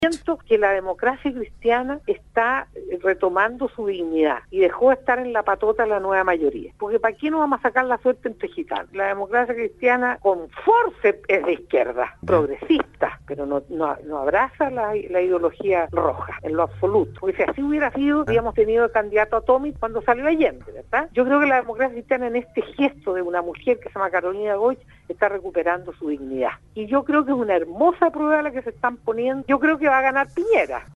Siento que la democracia cristiana está retomando su dignidad y dejó de estar en la patota la nueva mayoría. Porque ¿para qué no vamos a sacar la suerte entre gitanos? La democracia cristiana con fuerza es de izquierda, progresista, pero no abraza la ideología roja en lo absoluto. Porque si así hubiera sido, habríamos tenido el candidato a Tommy cuando salió Allende, ¿verdad? Yo creo que la democracia cristiana en este gesto de una mujer que se llama Carolina Goich está recuperando su dignidad. Y yo creo que es una hermosa prueba la que se están poniendo. Yo creo que va a ganar Piñera.